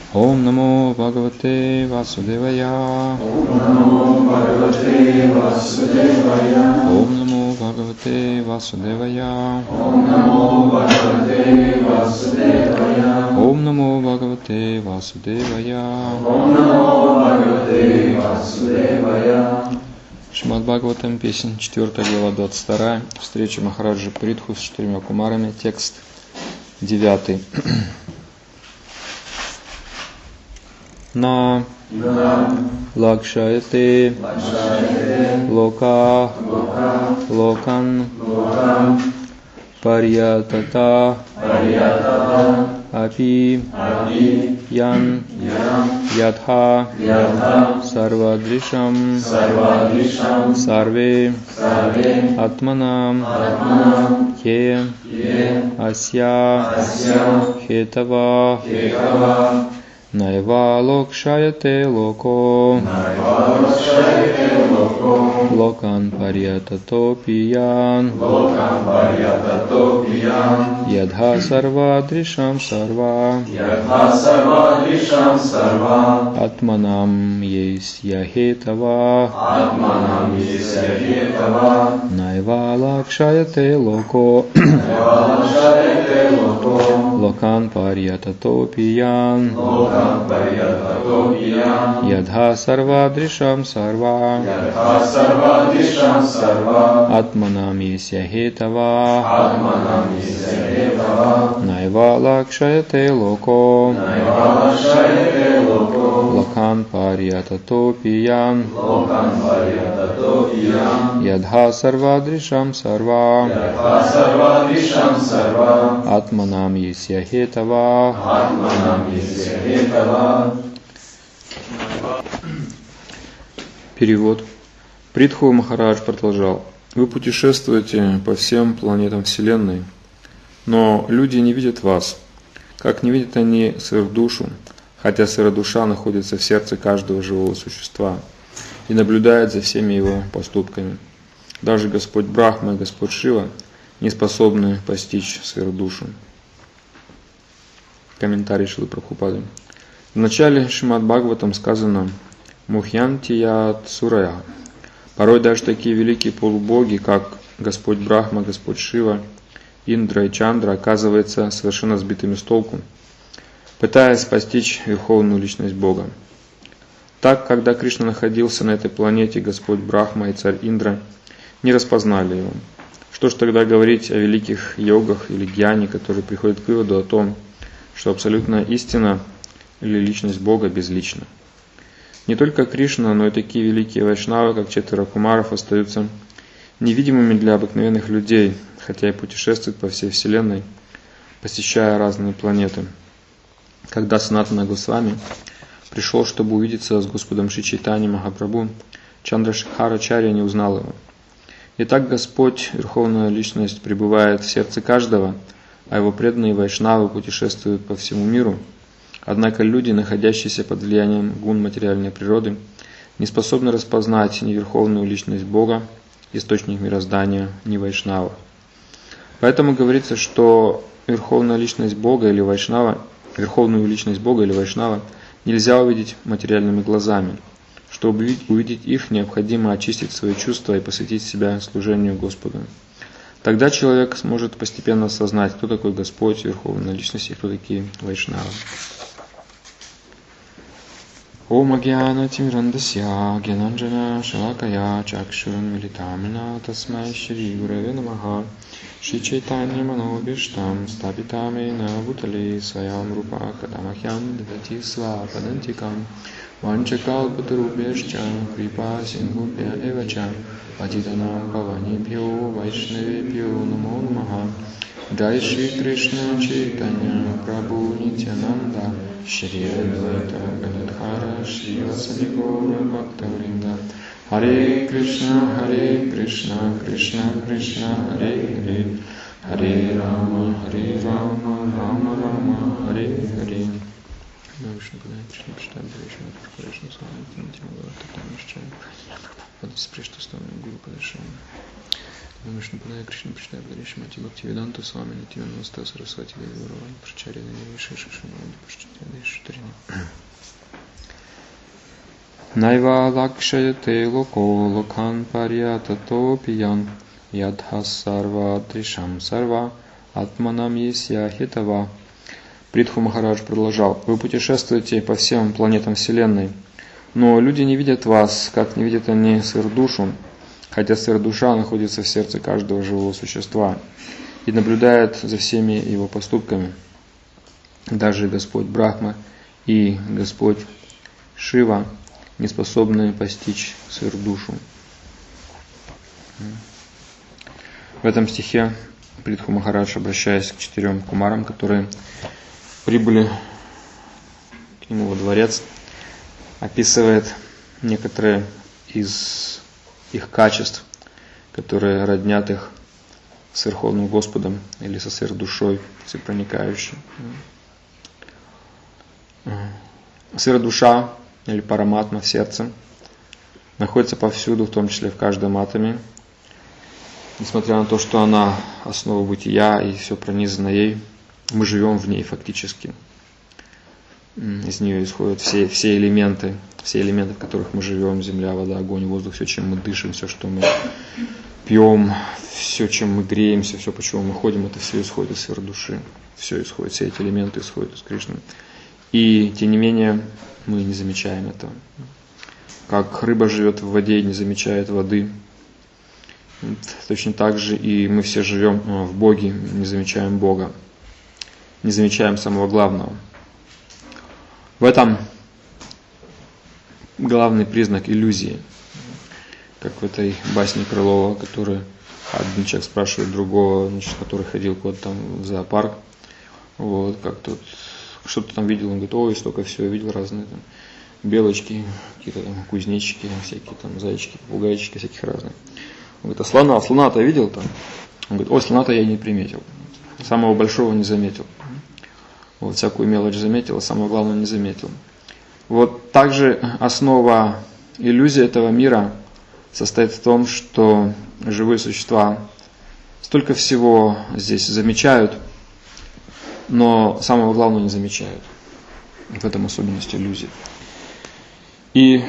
Om Namo Bhagavate Vasudevaya. Om Namo Bhagavate Vasudevaya. Om Namo Bhagavate Vasudevaya. Om Namo Bhagavate Vasudevaya. Om Namo Bhagavate Vasudevaya. Om Namo Bhagavate Vasudevaya. Шримад Бхагаватам, песня 4 глава 22, встреча Махараджа Притху с 4 кумарами, текст 9. На лакшаяте лока локан парьятата апи ян ядха сарвадришам сарве атманам е ася хетава Найва локшаяте локо локан парьятатопиян ядха сарвадришам сарва атманам есья хетава Найва локшаяте локо локан парьятатопиян Ядха сарвадришам сарва Атманам есья хетава Найва лакшаяте локо Локан парьятатопиян Ядха сарвадришам сарва Атманам есья хетава Перевод. Притху Махарадж продолжал. Вы путешествуете по всем планетам Вселенной, но люди не видят вас, как не видят они сверхдушу, хотя сверхдуша находится в сердце каждого живого существа и наблюдает за всеми его поступками. Даже Господь Брахма и Господь Шива не способны постичь сверхдушу. Комментарий Шрилы Прабхупады. В начале Шримад Бхагаватам сказано «Мухьянтият сурая». Порой даже такие великие полубоги, как Господь Брахма, Господь Шива, Индра и Чандра, оказываются совершенно сбитыми с толку, пытаясь постичь верховную личность Бога. Так, когда Кришна находился на этой планете, Господь Брахма и царь Индра не распознали его. Что ж тогда говорить о великих йогах или гьяне, которые приходят к выводу о том, что абсолютная истина или личность Бога безлична. Не только Кришна, но и такие великие вайшнавы, как 4 кумаров, остаются невидимыми для обыкновенных людей, хотя и путешествуют по всей Вселенной, посещая разные планеты. Когда Санатана Госвами пришел, чтобы увидеться с Господом Шри Чайтаньей Махапрабху, Чандрашекхарачарья не узнал его. Итак, Господь, Верховная Личность, пребывает в сердце каждого, а его преданные вайшнавы путешествуют по всему миру. Однако люди, находящиеся под влиянием гун материальной природы, не способны распознать ни Верховную Личность Бога, источник мироздания, ни вайшнава. Поэтому говорится, что Верховную Личность Бога или вайшнава нельзя увидеть материальными глазами. Чтобы увидеть их, необходимо очистить свои чувства и посвятить себя служению Господу. Тогда человек сможет постепенно осознать, кто такой Господь, Верховная Личность и кто такие вайшнавы. Om Agyana Timirandasya Gyananjana Shalakaya Chakshurun Militamina Tasmai Shri Gurave Namaha Shri Chaitanya Manobhishtam Stapitame Bhutale Swayam Rupa Kadamahyam Devati Svapadantikam Vanchakalpatarubhyascha Kripa Sindhubhya Evacha Patitanam Pavanebhyo Vaishnavebhyo Namo Namaha Jai Shri Krishna Chaitanya Prabhu Nityananda Shri Advaita Gadadhara Shri Vasadi Gaura Bhaktavrinda Hare Krishna Krishna Krishna Hare Hare Hare Rama Rama Rama Hare Hare Вишну Падай Кришна Приштаб Вишну Кришна Слава Тимати Мала Татам Мишчай Падай Спришта Слава Гуру Падашам Вишну Падай Кришна Приштаб Вишну Мати Бхакти Веданта Слава Нитиван Наста Сарасвати Деви Варвани Прачари Деви Виши Шишимади Пашчати Деви Шутарини Найва лакшаяте локо локхан парьятатопиян ядха сарва тришам сарва атманам есья хитава. Притху Махарадж продолжал: вы путешествуете по всем планетам Вселенной, но люди не видят вас, как не видят они сыр-душу, хотя сыр-душа находится в сердце каждого живого существа и наблюдает за всеми его поступками. Даже Господь Брахма и Господь Шива не способны постичь сыр-душу. В этом стихе Притху Махарадж, обращаясь к 4 кумарам, которые прибыли к нему во дворец, описывает некоторые из их качеств, которые роднят их с Верховным Господом или со сыр-душой всепроникающей. Сыр-душа или параматма в сердце находится повсюду, в том числе в каждом атоме. Несмотря на то, что она основа бытия и все пронизано ей, мы живем в ней фактически. Из нее исходят все элементы, в которых мы живем: земля, вода, огонь, воздух, все, чем мы дышим, все, что мы пьем, все, чем мы греемся, все, почему мы ходим, это все исходит из сферы души. Все исходит, все эти элементы исходят из Кришны. И тем не менее мы не замечаем этого. Как рыба живет в воде и не замечает воды, точно так же и мы все живем в Боге, не замечаем Бога, не замечаем самого главного. В этом главный признак иллюзии, как в этой басне Крылова, который один человек спрашивает другого, который ходил куда-то там в зоопарк, вот, как тут что-то там видел, он говорит: ой, столько всего видел, разные там белочки, какие-то там кузнечики, всякие там зайчики, попугайчики, всяких разных. Он говорит: а слона-то видел там? Он говорит: ой, слона-то я не приметил, самого большого не заметил. Вот, всякую мелочь заметил, а самое главное не заметил. Вот также основа иллюзии этого мира состоит в том, что живые существа столько всего здесь замечают, но самого главного не замечают. В этом особенность иллюзии. И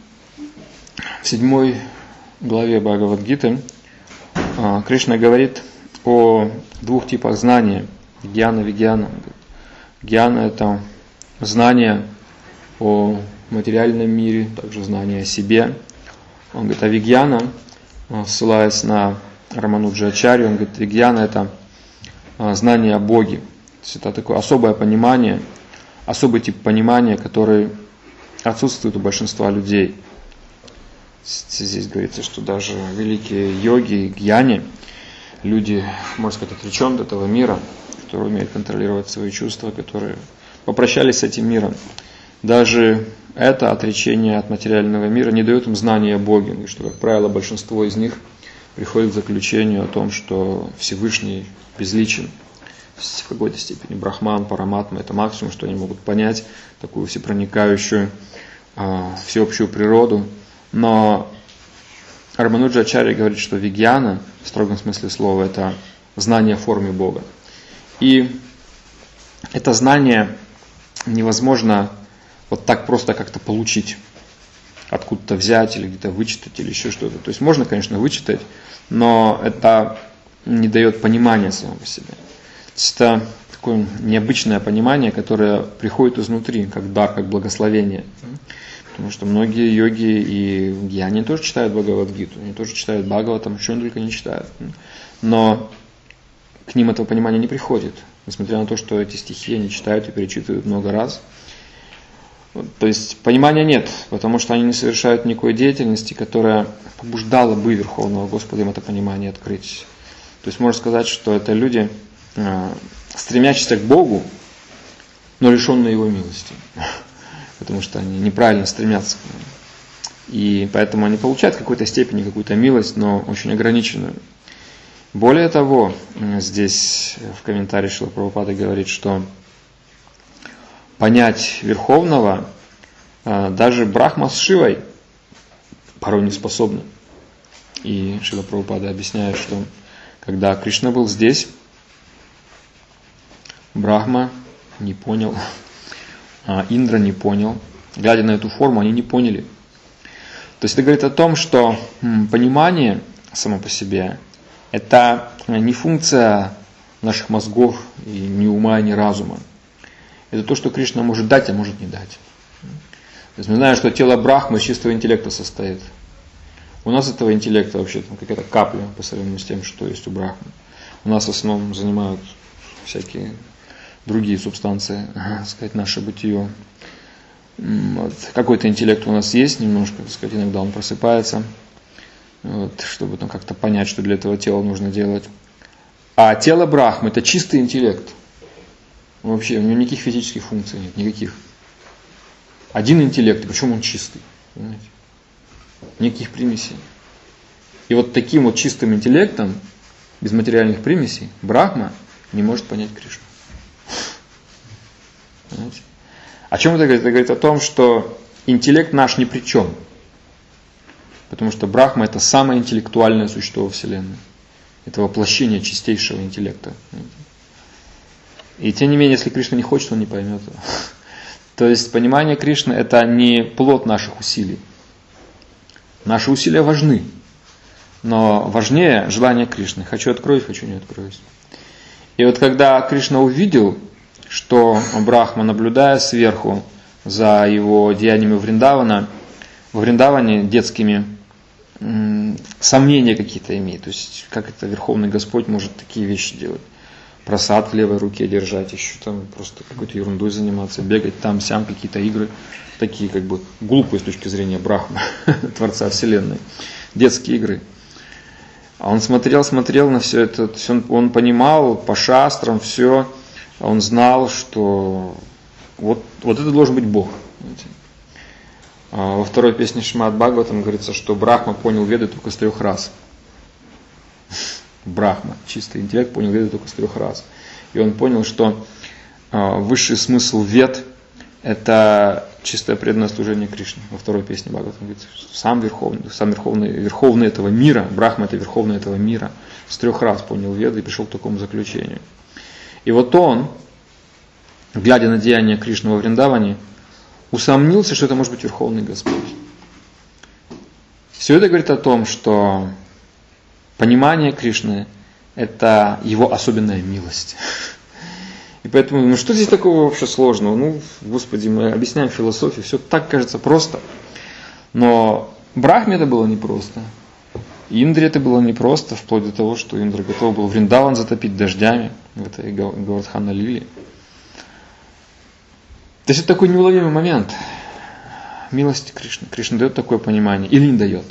в 7 главе Бхагавад-гиты Кришна говорит о 2 типах знания: гьяна, вигьяна. Гьяна – это знание о материальном мире, также знание о себе. Он говорит, а вигьяна, ссылаясь на Рамануджа-ачарью, он говорит, вигьяна – это знание о Боге. То есть это такое особое понимание, особый тип понимания, который отсутствует у большинства людей. Здесь говорится, что даже великие йоги, гьяни, люди, можно сказать, отреченные от этого мира, которые умеют контролировать свои чувства, которые попрощались с этим миром. Даже это отречение от материального мира не дает им знания о Боге, что, как правило, большинство из них приходит к заключению о том, что Всевышний безличен, в какой-то степени Брахман, Параматма – это максимум, что они могут понять, такую всепроникающую, всеобщую природу. Но Рамануджа-ачарья говорит, что вигьяна, в строгом смысле слова, это знание о форме Бога. И это знание невозможно вот так просто как-то получить, откуда-то взять или где-то вычитать или еще что-то. То есть можно, конечно, вычитать, но это не дает понимания самого по себе. Это такое необычное понимание, которое приходит изнутри, как дар, как благословение. Потому что многие йоги и гьяни тоже читают Бхагавад-гиту, они тоже читают Бхагаватам, что они только не читают. Но к ним этого понимания не приходит, несмотря на то, что эти стихи они читают и перечитывают много раз. То есть понимания нет, потому что они не совершают никакой деятельности, которая побуждала бы Верховного Господа им это понимание открыть. То есть можно сказать, что это люди, стремящиеся к Богу, но лишенные Его милости. Потому что они неправильно стремятся к Нему. И поэтому они получают в какой-то степени какую-то милость, но очень ограниченную. Более того, здесь в комментарии Шрила Прабхупады говорит, что понять Верховного даже Брахма с Шивой порой не способны. И Шрила Прабхупада объясняет, что когда Кришна был здесь, Брахма не понял, Индра не понял. Глядя на эту форму, они не поняли, То есть это говорит о том, что понимание само по себе – это не функция наших мозгов, и ни ума, ни разума. Это то, что Кришна может дать, а может не дать. То есть мы знаем, что тело Брахмы из чистого интеллекта состоит. У нас этого интеллекта вообще какая-то капля по сравнению с тем, что есть у Брахмы. У нас в основном занимают всякие другие субстанции, так сказать, наше бытие. Вот. Какой-то интеллект у нас есть немножко, так сказать, иногда он просыпается, вот, чтобы там как-то понять, что для этого тела нужно делать. А тело Брахмы – это чистый интеллект. Вообще у него никаких физических функций нет, никаких. Один интеллект, причем он чистый. Понимаете? Никаких примесей. И вот таким вот чистым интеллектом, без материальных примесей, Брахма не может понять Кришну. Понимаете? О чем это говорит? Это говорит о том, что интеллект наш ни при чем. Потому что Брахма – это самое интеллектуальное существо во Вселенной. Это воплощение чистейшего интеллекта. И тем не менее, если Кришна не хочет, он не поймет его. То есть понимание Кришны – это не плод наших усилий. Наши усилия важны, но важнее желание Кришны. Хочу откроюсь, хочу не откроюсь. И вот когда Кришна увидел, что Брахма, наблюдая сверху за его деяниями во Вриндаване детскими сомнения какие-то имеет. То есть, как это Верховный Господь может такие вещи делать? Прасад в левой руке держать, еще там просто какой-то ерундой заниматься, бегать там, сям, какие-то игры, такие как бы глупые с точки зрения Брахмы, Творца Вселенной, детские игры. А он смотрел на все это, он понимал по шастрам все, он знал, что вот это должен быть Бог. Во второй песне Шримад Бхагаватам говорится, что Брахма понял Веды только с 3 раз. Брахма, чистый интеллект, понял Веды только с 3 раз. И он понял, что высший смысл Вед – это чистое преданное служение Кришне. Во второй песне Бхагаватам говорится, сам верховный этого мира, Брахма – это верховный этого мира, с 3 раз понял Веды и пришел к такому заключению. И вот он, глядя на деяния Кришны во Вриндаване, усомнился, что это может быть Верховный Господь. Все это говорит о том, что понимание Кришны – это его особенная милость. И поэтому, что здесь такого вообще сложного? Господи, мы объясняем философию, все так кажется просто. Но Брахме это было непросто. Индре это было непросто, вплоть до того, что Индра готов был Вриндаван затопить дождями в этой Говардхана Лиле. То есть это такой неуловимый момент милости Кришны. Кришна дает такое понимание или не дает.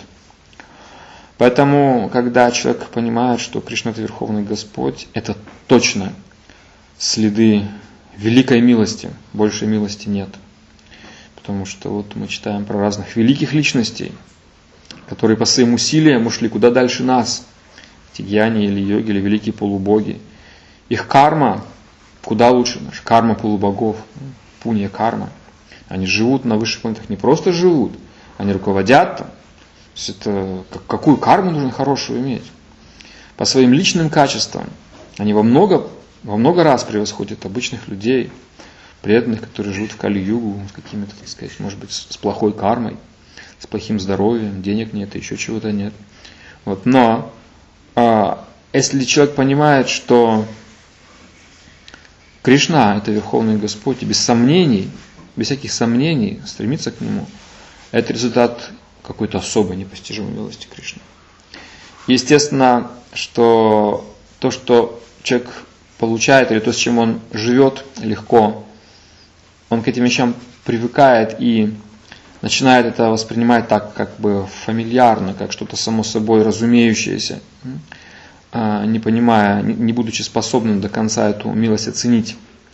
Поэтому, когда человек понимает, что Кришна – это Верховный Господь, это точно следы великой милости. Большей милости нет. Потому что вот мы читаем про разных великих личностей, которые по своим усилиям ушли куда дальше нас. Эти гьяни или йоги, или великие полубоги. Их карма куда лучше наша. Карма полубогов. Пунья карма. Они живут на высших планетах. Не просто живут, они руководят там. То есть это, какую карму нужно хорошую иметь? По своим личным качествам они во много раз превосходят обычных людей, преданных, которые живут в Кали-югу, с какими-то, так сказать, может быть, с плохой кармой, с плохим здоровьем, денег нет, еще чего-то нет. Вот. Но если человек понимает, что Кришна – это Верховный Господь, и без сомнений, без всяких сомнений стремится к Нему, это результат какой-то особой непостижимой милости Кришны. Естественно, что то, что человек получает, или то, с чем он живет легко, он к этим вещам привыкает и начинает это воспринимать так, как бы фамильярно, как что-то само собой разумеющееся, не понимая, не будучи способным до конца эту милость оценить.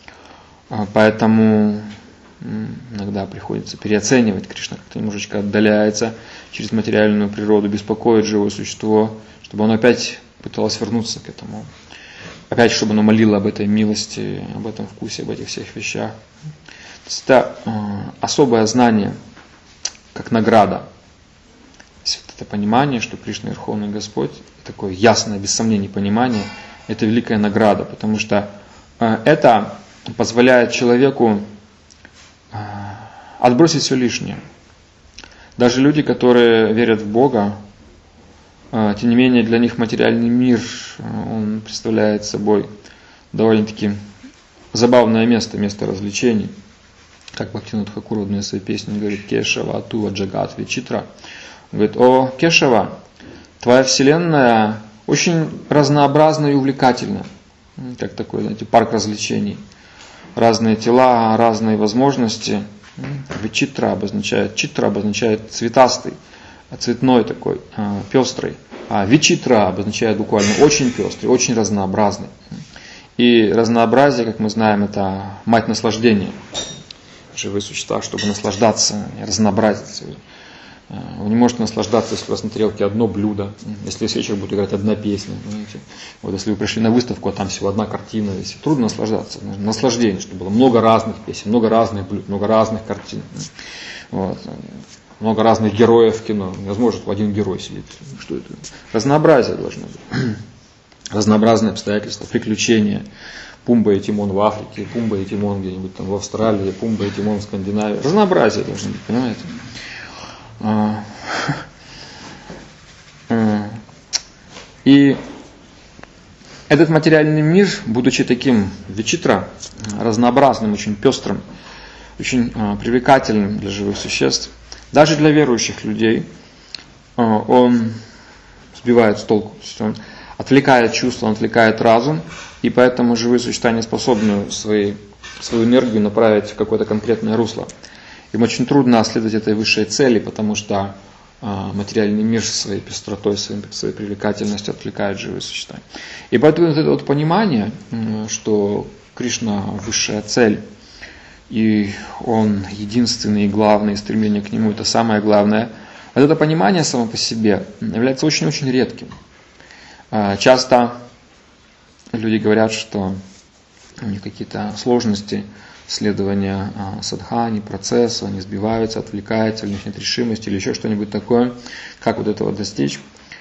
Поэтому иногда приходится переоценивать. Кришна как-то немножечко отдаляется через материальную природу, беспокоит живое существо, чтобы оно опять пыталось вернуться к этому. Опять, чтобы оно молило об этой милости, об этом вкусе, об этих всех вещах. То есть это особое знание, как награда. То есть вот это понимание, что Кришна Верховный Господь, такое ясное, без сомнений понимание, это великая награда, потому что это позволяет человеку отбросить все лишнее. Даже люди, которые верят в Бога, тем не менее для них материальный мир, он представляет собой довольно-таки забавное место развлечений. Как Бхактивинода Тхакур в одной из своей песни говорит: «Кешава атува джагат вичитра». Он говорит: «О, Кешава, твоя вселенная очень разнообразна и увлекательна». Как такой, знаете, парк развлечений. Разные тела, разные возможности. Вичитра обозначает цветастый, цветной такой, пестрый. А вичитра обозначает буквально очень пестрый, очень разнообразный. И разнообразие, как мы знаем, это мать наслаждения. Живые существа, чтобы наслаждаться, разнообразиться. Вы не можете наслаждаться, если у вас на тарелке одно блюдо, если весь вечер будет играть одна песня. Понимаете? Вот если вы пришли на выставку, а там всего одна картина, если трудно наслаждаться. Наслаждение, чтобы было много разных песен, много разных блюд, много разных картин. Вот. Много разных героев в кино. Невозможно, что один герой сидит. Что это? Разнообразие должно быть. Разнообразные обстоятельства, приключения. Пумба и Тимон в Африке, Пумба и Тимон где-нибудь там в Австралии, Пумба и Тимон в Скандинавии. Разнообразие должно быть, понимаете? И этот материальный мир, будучи таким вичитра, разнообразным, очень пестрым, очень привлекательным для живых существ, даже для верующих людей, он сбивает с толку, то есть он отвлекает чувства, он отвлекает разум, и поэтому живые существа не способны свою энергию направить в какое-то конкретное русло. Им очень трудно следовать этой высшей цели, потому что материальный мир своей пестротой, своей привлекательностью отвлекает живые существа. И поэтому это вот понимание, что Кришна высшая цель, и Он единственный и главный, и стремление к Нему это самое главное, вот это понимание само по себе является очень-очень редким. Часто люди говорят, что у них какие-то сложности следования садхани, процессу, они сбиваются, отвлекаются, у них нет решимости или еще что-нибудь такое, как вот этого достичь.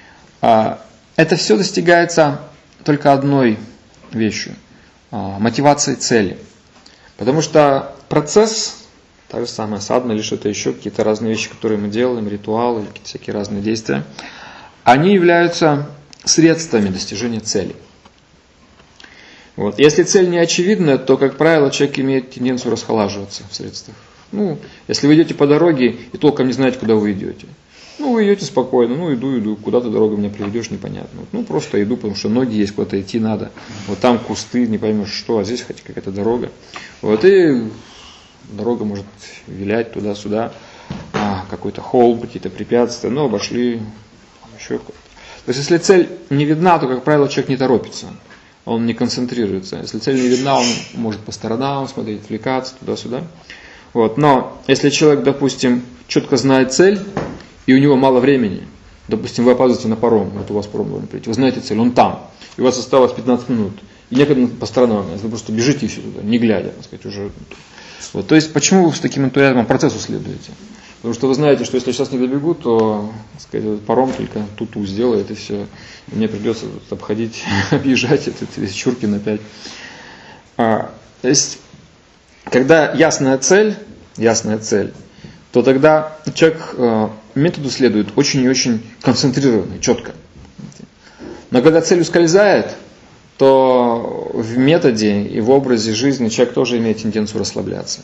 Это все достигается только одной вещью – мотивацией цели. Потому что процесс, та же самая садхана или что-то еще, какие-то разные вещи, которые мы делаем, ритуалы или какие-то всякие разные действия, они являются средствами достижения цели. Вот. Если цель не очевидна, то, как правило, человек имеет тенденцию расхолаживаться в средствах. Если вы идете по дороге и толком не знаете, куда вы идете. Вы идете спокойно, иду, куда ты дорогу меня приведешь, непонятно. Просто иду, потому что ноги есть, куда-то идти надо. Вот там кусты, не поймешь что, а здесь хоть какая-то дорога. И дорога может вилять туда-сюда, какой-то холм, какие-то препятствия, обошли еще какой-то. То есть, если цель не видна, то, как правило, человек не торопится. Он не концентрируется. Если цель не видна, он может по сторонам смотреть, отвлекаться туда-сюда. Но если человек, допустим, четко знает цель, и у него мало времени, допустим, вы опаздываете на паром, у вас паром должен прийти, вы знаете цель, он там, и у вас осталось 15 минут, и некогда по сторонам, вы просто бежите все туда, не глядя, так сказать, уже. То есть, почему вы с таким энтузиазмом процессу следуете? Потому что вы знаете, что если я сейчас не добегу, то, так сказать, паром только ту-ту сделает, и все. И мне придется обходить, объезжать эти Чуркин опять. То есть, когда ясная цель, то тогда человек методу следует очень и очень концентрированно, четко. Но когда цель ускользает, то в методе и в образе жизни человек тоже имеет тенденцию расслабляться.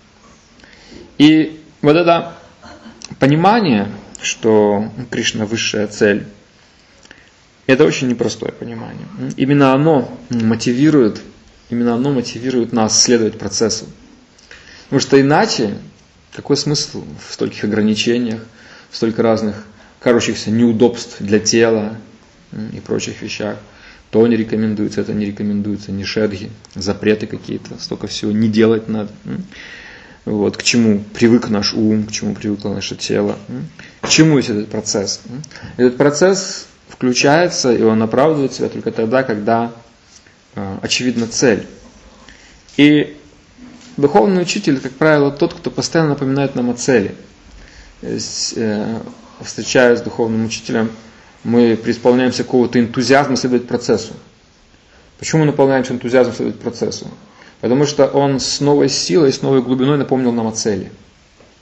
И вот это понимание, что Кришна высшая цель, это очень непростое понимание. Именно оно мотивирует нас следовать процессу. Потому что иначе, какой смысл в стольких ограничениях, в столько разных кажущихся неудобств для тела и прочих вещах. То не рекомендуется, это не рекомендуется, нишедхи, запреты какие-то, столько всего не делать надо. К чему привык наш ум, к чему привыкло наше тело. К чему есть этот процесс? Этот процесс включается, и он оправдывает себя только тогда, когда очевидна цель. И духовный учитель, как правило, тот, кто постоянно напоминает нам о цели. Встречаясь с духовным учителем, мы преисполняемся какого-то энтузиазма следовать процессу. Почему мы наполняемся энтузиазмом следовать процессу? Потому что он с новой силой, с новой глубиной напомнил нам о цели.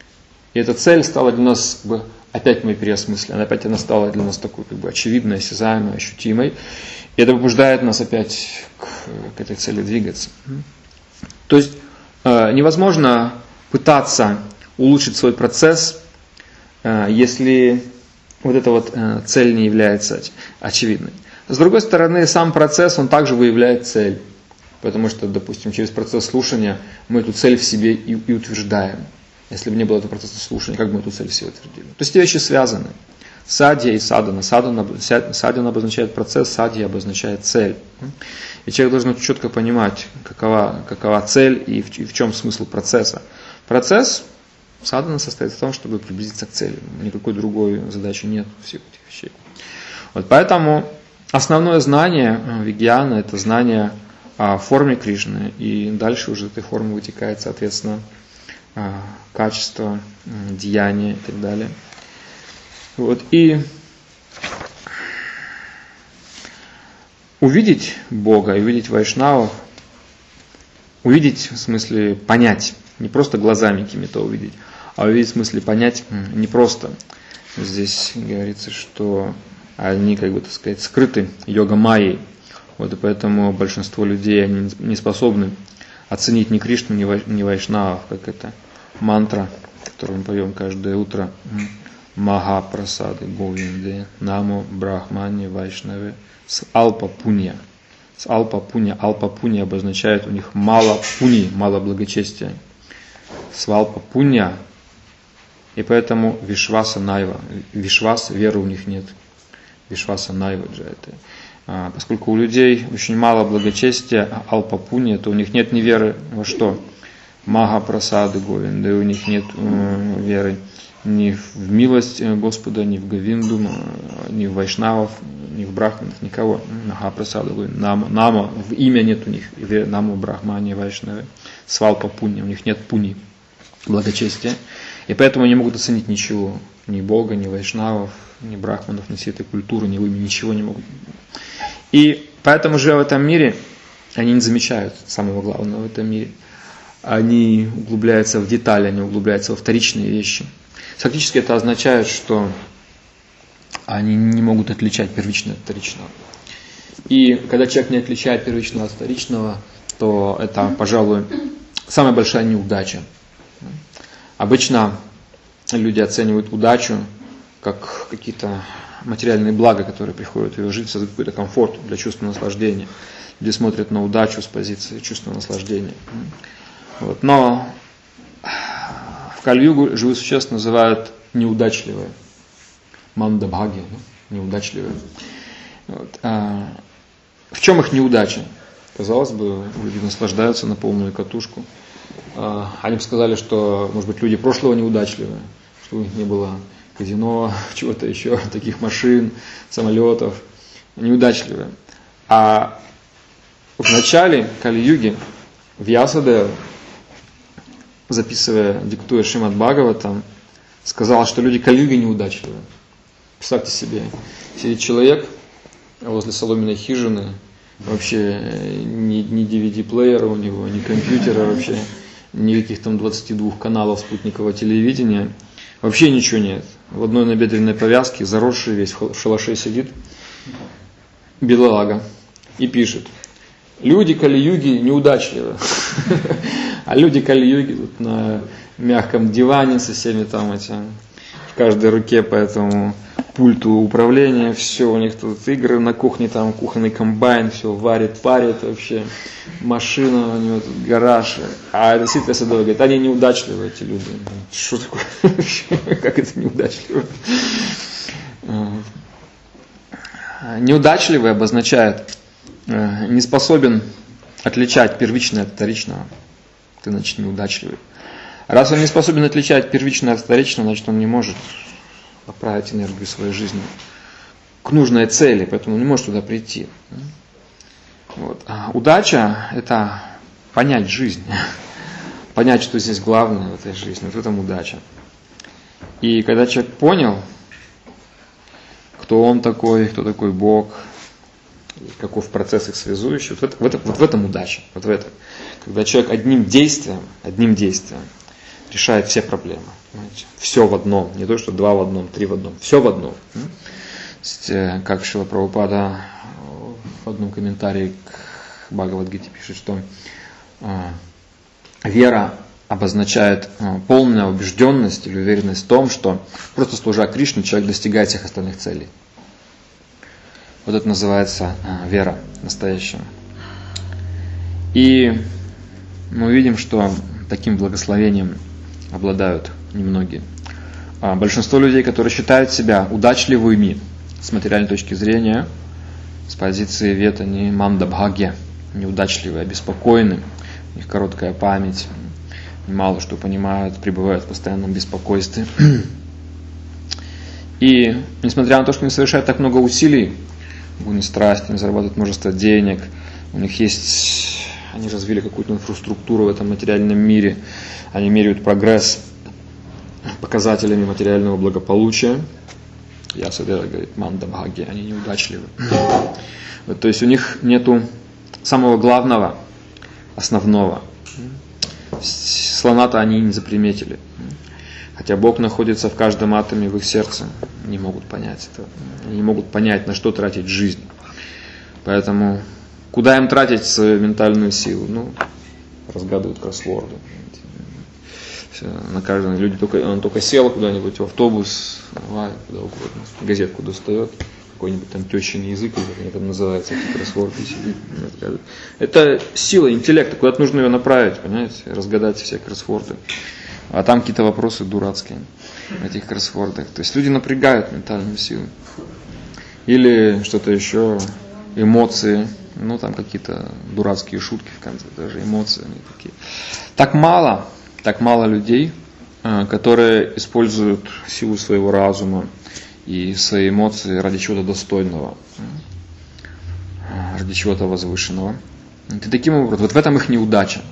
И эта цель стала для нас, опять мы переосмыслили, опять она стала для нас такой очевидной, осязаемой, ощутимой. И это побуждает нас опять к этой цели двигаться. То есть невозможно пытаться улучшить свой процесс, если вот эта цель не является очевидной. С другой стороны, сам процесс, он также выявляет цель. Потому что, допустим, через процесс слушания мы эту цель в себе и утверждаем. Если бы не было этого процесса слушания, как бы мы эту цель в себе утвердили? То есть эти вещи связаны. Садья и садана. Садана обозначает процесс, садья обозначает цель. И человек должен четко понимать, какова цель и в чем смысл процесса. Процесс садана состоит в том, чтобы приблизиться к цели. Никакой другой задачи нет всех этих вещей. Вот поэтому основное знание вигьяна – это знание о форме Кришны. И дальше уже этой формы вытекает, соответственно, качество, деяния и так далее. Вот. И увидеть Бога, увидеть вайшнавов, увидеть в смысле понять, не просто глазами какими-то увидеть, а увидеть в смысле понять не просто. Здесь говорится, что они, так сказать, скрыты йога-майей. Вот, и поэтому большинство людей они не способны оценить ни Кришну, ни вайшнавов, как это мантра, которую мы поем каждое утро. Маха прасады говинде, намо брахмане вайшнаве, с алпа пунья. С алпа пунья. Алпа пунья обозначает у них мало пуни, мало благочестия. Свалпа пунья. И поэтому вишваса найва. Вишвас, веры у них нет. Вишваса найва джайты. Поскольку у людей очень мало благочестия, алпа пунья, то у них нет ни веры во что? Мага прасады говинды, у них нет веры ни в милость Господа, ни в Говинду, ни в вайшнавов, ни в брахманов, никого. Мага прасады говинды. Нама, в имя нет у них. Наму брахмане вайшнаве. Свалпа пунья, у них нет пуни, благочестия. И поэтому они не могут оценить ничего. Ни Бога, ни вайшнавов, ни брахманов, ни всей этой культуры, ни имя, ничего не могут. И поэтому, живя в этом мире, они не замечают самого главного в этом мире. Они углубляются в детали, они углубляются во вторичные вещи. Фактически это означает, что они не могут отличать первичное от вторичного. И когда человек не отличает первичного от вторичного, то это, пожалуй, самая большая неудача. Обычно люди оценивают удачу как какие-то материальные блага, которые приходят в ее жизнь, создают какой-то комфорт для чувственного наслаждения. Люди смотрят на удачу с позиции чувственного наслаждения. Вот. Но в Кали-югу живые существа называют неудачливые. Мандабхаги, неудачливые. Вот. В чем их неудача? Казалось бы, люди наслаждаются на полную катушку. Они бы сказали, что, может быть, люди прошлого неудачливые, что у них не было казино, чего-то еще, таких машин, самолетов, неудачливые. А в начале Кали-юги Вьясадева, диктуя Шримад Бхагаватам, сказал, что люди Кали-юги неудачливые. Представьте себе, сидит человек возле соломенной хижины, вообще ни DVD-плеера у него, ни компьютера вообще, никаких там 22 каналов спутникового телевидения, вообще ничего нет. В одной набедренной повязке, заросший весь, в шалаше сидит, бедолага, и пишет: люди Кали-юги неудачливы. А люди Кали-юги тут на мягком диване со всеми там в каждой руке по этому пульту управления, все, у них тут игры на кухне, там кухонный комбайн, все варит, парит вообще, машина, у него тут гараж. А это Ситта Садова говорит: они неудачливые, эти люди. Что такое? Как это неудачливые? Неудачливый обозначает не способен отличать первичное от вторичного. Ты, значит, неудачливый. Раз он не способен отличать первичное от вторичного, значит, он не может направить энергию своей жизни к нужной цели, поэтому он не может туда прийти. Вот. А удача – это понять жизнь, понять, что здесь главное в этой жизни, вот в этом удача. И когда человек понял, кто он такой, кто такой Бог, каков процесс их связующий, вот в этом удача. Вот в этом. Когда человек одним действием решает все проблемы. Понимаете? Все в одном, не то, что 2 в одном, 3 в одном, все в одном. Как Шрила Прабхупада в одном комментарии к Бхагавад-гите пишет, что вера обозначает полную убежденность или уверенность в том, что просто служа Кришне, человек достигает всех остальных целей. Вот это называется вера настоящая. И мы видим, что таким благословением обладают немногие. Большинство людей, которые считают себя удачливыми с материальной точки зрения, с позиции вет, они мандабхаги, неудачливые, обеспокоены, у них короткая память, мало что понимают, пребывают в постоянном беспокойстве. И несмотря на то, что они совершают так много усилий, гуни страсти, они зарабатывают множество денег, у них есть, они развили какую-то инфраструктуру в этом материальном мире, они меряют прогресс показателями материального благополучия. Ясадева говорит, мандабхаги, они неудачливы. То есть у них нету самого главного, основного. Слона-то они не заприметили. Хотя Бог находится в каждом атоме в их сердце. Не могут понять это. Они не могут понять, на что тратить жизнь. Поэтому куда им тратить свою ментальную силу? Разгадывают кроссворды. На каждом он только сел куда-нибудь в автобус, куда угодно, газетку достает, какой-нибудь там тещин язык, как они там называются, эти кроссворды сидит. Это сила интеллекта, куда-то нужно ее направить, понимаете, разгадать все кроссворды. А там какие-то вопросы дурацкие в этих кроссвордах. То есть люди напрягают ментальную силу. Или что-то еще, эмоции, там какие-то дурацкие шутки в конце, даже эмоции они такие. Так мало людей, которые используют силу своего разума и свои эмоции ради чего-то достойного, ради чего-то возвышенного. И таким образом, вот в этом их неудача.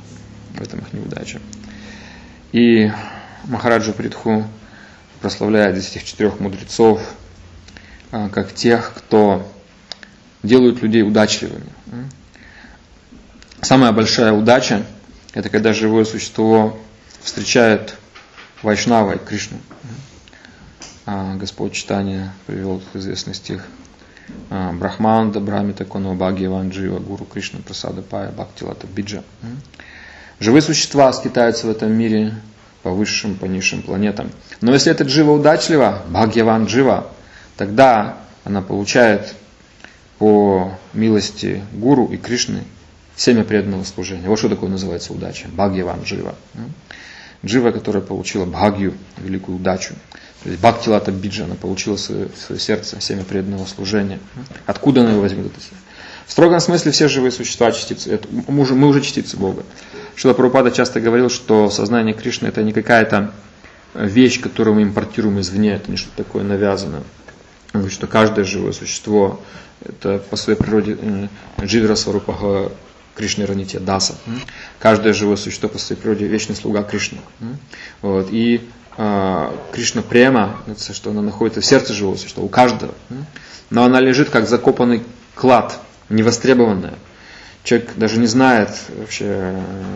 И Махараджа Притху прославляет здесь этих 4 мудрецов как тех, кто делают людей удачливыми. Самая большая удача – это когда живое существо встречает Вайшнава и Кришну. Господь Чайтанья привел известный стих. Брахманда, Брамита, Коно, Бхагьяван, Джива, Гуру, Кришна, Прасада, Пая, Бхактилата, Биджа. Живые существа скитаются в этом мире по высшим, по низшим планетам. Но если эта джива удачлива, Бхагьяван Джива, тогда она получает по милости Гуру и Кришны семя преданного служения. Вот что такое называется удача. Бхагьяван Джива. Джива, которая получила Бхагью, великую удачу. То есть Бхактилата Биджа, она получила в свое сердце семя преданного служения. Откуда она его возьмет? Это семя? В строгом смысле все живые существа частицы. Мы уже частицы Бога. Шрила Прабхупада часто говорил, что сознание Кришны это не какая-то вещь, которую мы импортируем извне, это не что-то такое навязанное. Он говорит, что каждое живое существо это по своей природе Дживра Сварупаха Кришны Ранитья Даса. Каждое живое существо по своей природе вечный слуга Кришны. И Кришна Према, это что она находится в сердце живого существа, у каждого. Но она лежит как закопанный клад, невостребованная. Человек даже не знает вообще,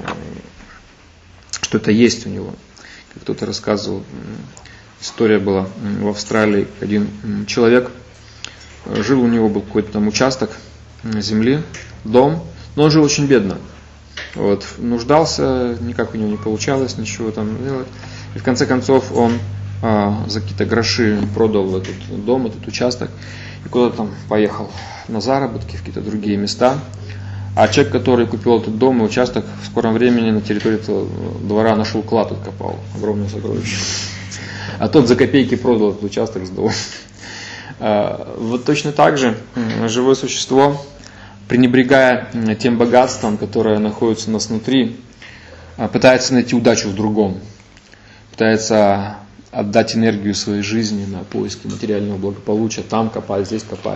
что это есть у него. Как кто-то рассказывал, история была в Австралии, один человек, жил у него был какой-то там участок земли, дом, но он жил очень бедно. Нуждался, никак у него не получалось ничего там делать. И в конце концов он за какие-то гроши продал этот дом, этот участок, и куда-то там поехал на заработки в какие-то другие места. А человек, который купил этот дом и участок, в скором времени на территории этого двора нашел клад, откопал, огромное сокровище. А тот за копейки продал этот участок с домом. Вот точно так же живое существо, пренебрегая тем богатством, которое находится у нас внутри, пытается найти удачу в другом, пытается отдать энергию своей жизни на поиски материального благополучия, там копать, здесь копать,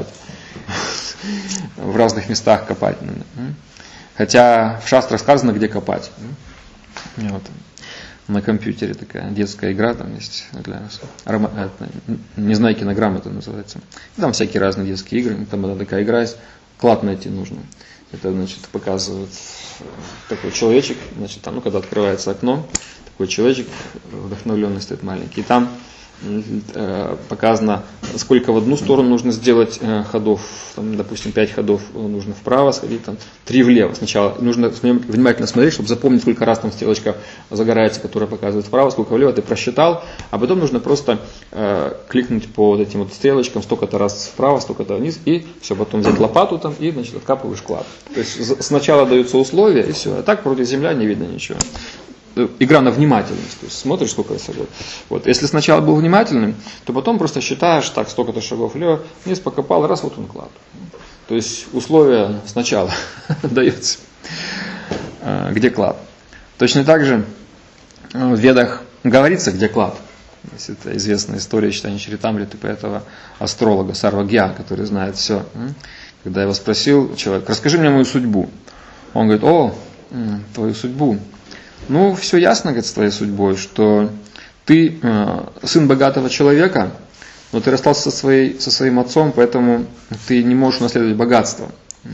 в разных местах копать. Хотя в шастрах сказано, где копать. На компьютере такая детская игра там есть для Незнайкина грамота называется. Там всякие разные детские игры, там одна такая игра есть, клад найти нужно. Это, значит, показывает такой человечек, значит, там, когда открывается окно, такой человечек вдохновленный стоит маленький, и там показано, сколько в одну сторону нужно сделать ходов, там, допустим, 5 ходов нужно вправо сходить, там, 3 влево. Сначала нужно внимательно смотреть, чтобы запомнить, сколько раз там стрелочка загорается, которая показывает вправо, сколько влево, ты просчитал, а потом нужно просто кликнуть по вот этим вот стрелочкам, столько-то раз вправо, столько-то вниз, и все, потом взять лопату там и, значит, откапываешь клад. То есть сначала даются условия, и все, а так вроде земля, не видно ничего. Игра на внимательность, то есть смотришь, сколько шагов. Вот. Если сначала был внимательным, то потом просто считаешь, так, столько-то шагов влево, вниз покопал, раз, вот он клад. То есть условия сначала даются, где клад. Точно так же в Ведах говорится, где клад. Это известная история читания Чаритамриты про этого астролога Сарвагья, который знает все. Когда его спросил человек, расскажи мне мою судьбу. Он говорит, о, твою судьбу. Ну, все ясно, говорит, с твоей судьбой, что ты сын богатого человека, но ты расстался со своим отцом, поэтому ты не можешь унаследовать богатство.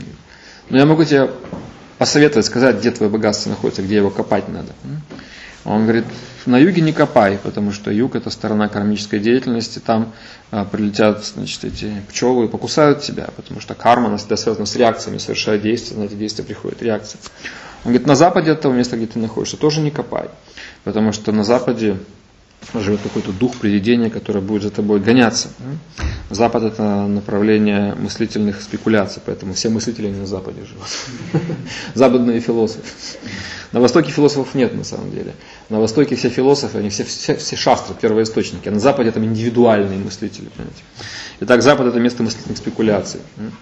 Но я могу тебе посоветовать, сказать, где твое богатство находится, где его копать надо. Он говорит, на юге не копай, потому что юг – это сторона кармической деятельности, там прилетят, значит, эти пчелы и покусают тебя, потому что карма она всегда связана с реакциями, совершая действия, на эти действия приходит реакция. Он говорит, на западе от того места, где ты находишься, тоже не копай, потому что на западе живет какой-то дух привидения, который будет за тобой гоняться. Запад – это направление мыслительных спекуляций, поэтому все мыслители на Западе живут. Западные философы. На Востоке философов нет, на самом деле. На Востоке все философы, они все шастры, первоисточники, а на Западе там индивидуальные мыслители. Понимаете? Итак, Запад – это место мыслительных спекуляций.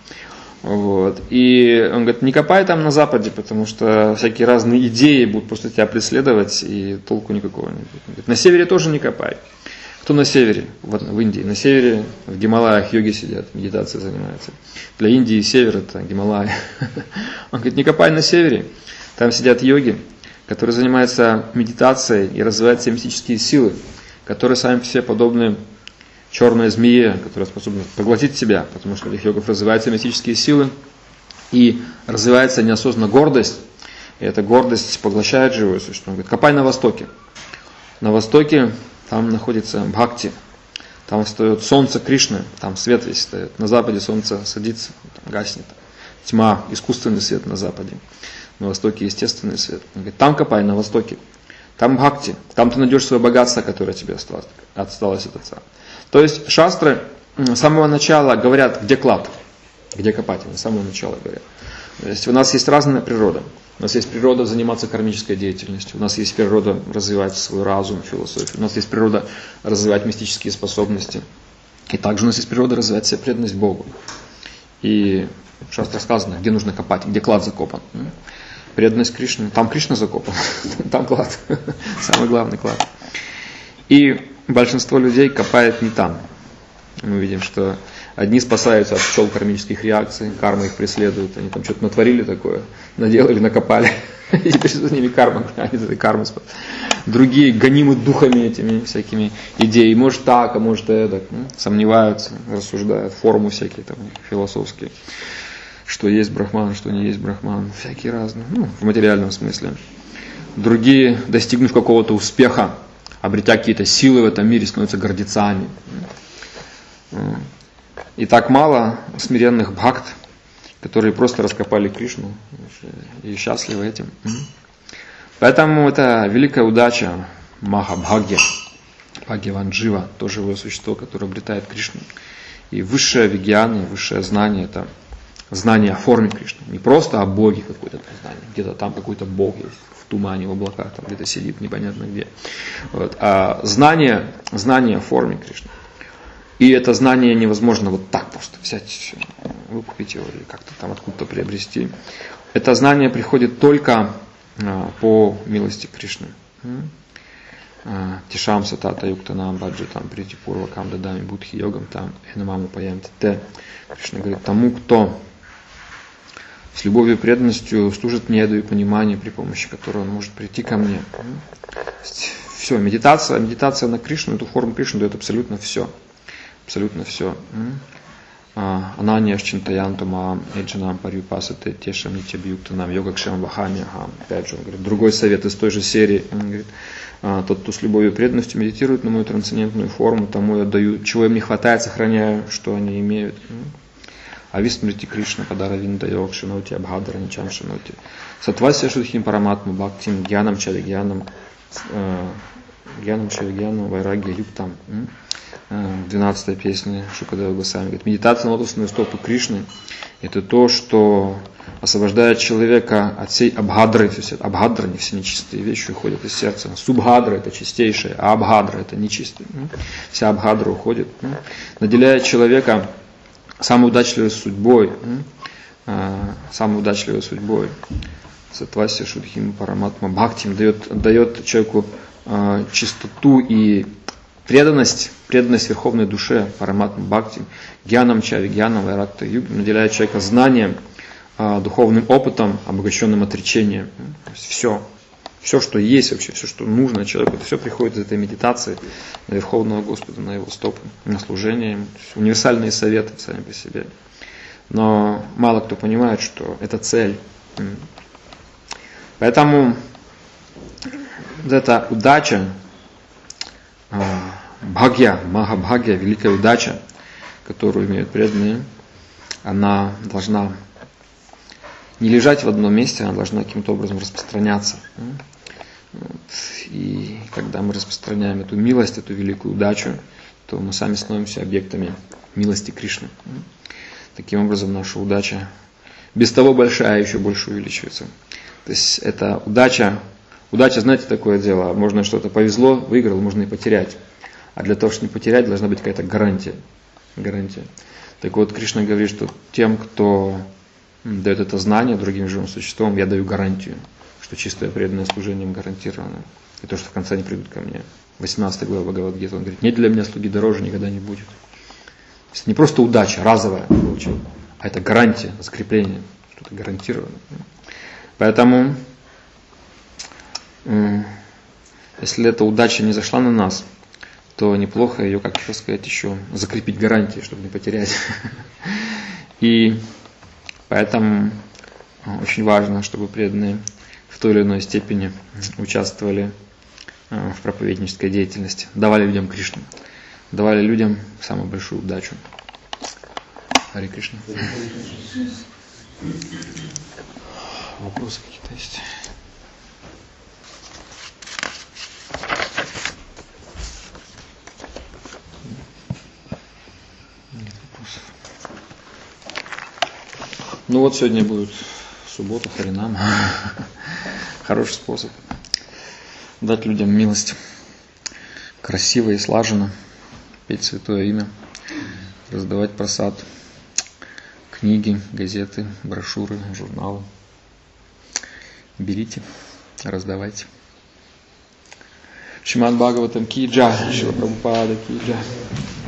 Вот. И он говорит, не копай там на Западе, потому что всякие разные идеи будут просто тебя преследовать, и толку никакого не будет. Говорит, на севере тоже не копай. Кто на севере? В Индии. На севере, в Гималаях йоги сидят, медитацией занимаются. Для Индии север это Гималаи. Он говорит, не копай на севере. Там сидят йоги, которые занимаются медитацией и развивают все мистические силы, которые сами по себе подобны черной змее, которая способна поглотить себя, потому что у этих йогов развиваются мистические силы и развивается неосознанно гордость, и эта гордость поглощает живое существо. Он говорит, копай на востоке. На востоке там находится бхакти, там встает солнце Кришны, там свет весь стоит. На западе солнце садится, там гаснет. Тьма, искусственный свет на западе. На востоке естественный свет. Он говорит, там копай, на востоке. Там бхакти, там ты найдешь свое богатство, которое тебе осталось от отца. То есть шастры с самого начала говорят, где клад, где копать, с самого начала говорят. То есть у нас есть разная природа. У нас есть природа заниматься кармической деятельностью, у нас есть природа развивать свой разум, философию, у нас есть природа развивать мистические способности. И также у нас есть природа развивать себе преданность Богу. И в шастрах сказано, где нужно копать, где клад закопан. Преданность Кришне, там Кришна закопан, там клад, самый главный клад. И большинство людей копает не там. Мы видим, что одни спасаются от пчел кармических реакций, карма их преследует, они там что-то натворили такое, наделали, накопали, и теперь за ними карма, они от этой кармы спасают. Другие гонимы духами этими всякими идей, может так, а может это, сомневаются, рассуждают, формы всякие там философские, что есть брахман, что не есть брахман, всякие разные, в материальном смысле. Другие, достигнув какого-то успеха, обретя какие-то силы в этом мире, становятся гордецами. И так мало смиренных бхакт, которые просто раскопали Кришну и счастливы этим. Поэтому это великая удача Махабхагья, Бхагьяван-джива, то живое существо, которое обретает Кришну. И высшее вигьяна, высшее знание – это знание о форме Кришны. Не просто о Боге какое-то знание, где-то там какой-то Бог есть, в тумане, в облаках, там где-то сидит непонятно где. Вот. А знание о форме Кришны. И это знание невозможно вот так просто взять, выкупить его или как-то там откуда-то приобрести. Это знание приходит только по милости Кришны. Тишам сатата юктанам баджи там прити пурвакам дадами будхи йогам там энамаму паям те. Кришна говорит, тому, кто с любовью и преданностью служит мне, я даю понимание, при помощи которого он может прийти ко мне. Все, медитация на Кришну, эту форму Кришны дает абсолютно все. Абсолютно все. Ананьяш Чинтаянтума Эджанам Парюпасате Тешам Нитябьюктанам Йогакшем Вахамиахам. Опять же, он говорит, другой совет из той же серии. Он говорит, тот, кто с любовью и преданностью медитирует на мою трансцендентную форму, тому я даю, чего им не хватает, сохраняю, что они имеют. Ависмрити Кришна Падара Винда Йог Шиноти Абхадара Ничам Шиноти. Сатвасия Шудхим Параматму Бхактим Гьянам Чавигьянам Вайраги Юктам. 12-я песня Шукадева Госвами говорит, медитация на лотосные стопы Кришны — это то, что освобождает человека от всей абхадры. Абхадра, не все нечистые вещи уходят из сердца. Субхадра — это чистейшее, а абхадра — это нечистое. Вся абхадра уходит. Наделяет человека самой удачливой судьбой. Сатвасия Шудхим Параматма Бхактим дает человеку чистоту и преданность Верховной Душе, Параматма Бхактим, Гьянам Чави, Гьянам Вайракта Юги, наделяет человека знанием, духовным опытом, обогащенным отречением. То есть все, что есть вообще, все, что нужно человеку, это все приходит из этой медитации на Верховного Господа, на Его стопы, на служение. Универсальные советы сами по себе. Но мало кто понимает, что это цель. Поэтому вот эта удача, бхагья, махабхагья, великая удача, которую имеют преданные, она должна не лежать в одном месте, она должна каким-то образом распространяться. И когда мы распространяем эту милость, эту великую удачу, то мы сами становимся объектами милости Кришны. Таким образом, наша удача без того большая, еще больше увеличивается. То есть это удача, знаете, такое дело, можно что-то повезло, выиграл, можно и потерять. А для того, чтобы не потерять, должна быть какая-то гарантия. Так вот, Кришна говорит, что тем, кто дает это знание другим живым существам, я даю гарантию, что чистое преданное служение им гарантировано. И то, что в конце они придут ко мне. 18 глава Бхагавад-гиты, он говорит, нет для меня слуги дороже никогда не будет. То есть не просто удача, разовая получил, а это гарантия, закрепление, что-то гарантировано. Поэтому, если эта удача не зашла на нас, то неплохо ее, как сказать, еще закрепить гарантии, чтобы не потерять. И поэтому очень важно, чтобы преданные в той или иной степени участвовали в проповеднической деятельности, давали людям Кришну, давали людям самую большую удачу. Харе Кришна. Вопросы какие-то есть? Нет вопросов. Ну вот сегодня будет суббота, Харинам. Хороший способ дать людям милость. Красиво и слаженно петь святое имя, раздавать прасад, книги, газеты, брошюры, журналы. Берите, раздавайте. Шримад Бхагаватам ки джай, Шрила Прабхупада ки джай.